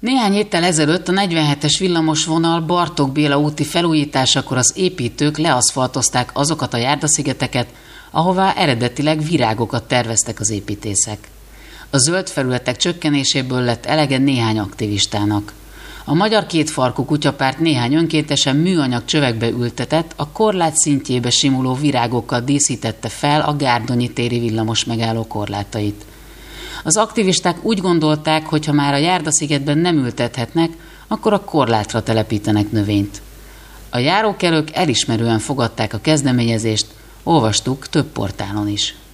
Néhány héttel ezelőtt a 47-es villamosvonal Bartók Béla úti felújításakor az építők leaszfaltozták azokat a járdaszigeteket, ahová eredetileg virágokat terveztek az építészek. A zöld felületek csökkenéséből lett elege néhány aktivistának. A Magyar Kétfarkú Kutyapárt néhány önkéntesen műanyag csövekbe ültetett, a korlát szintjébe simuló virágokkal díszítette fel a Gárdonyi téri villamos megálló korlátait. Az aktivisták úgy gondolták, hogy ha már a járdaszigetben nem ültethetnek, akkor a korlátra telepítenek növényt. A járókelők elismerően fogadták a kezdeményezést, olvastuk több portálon is.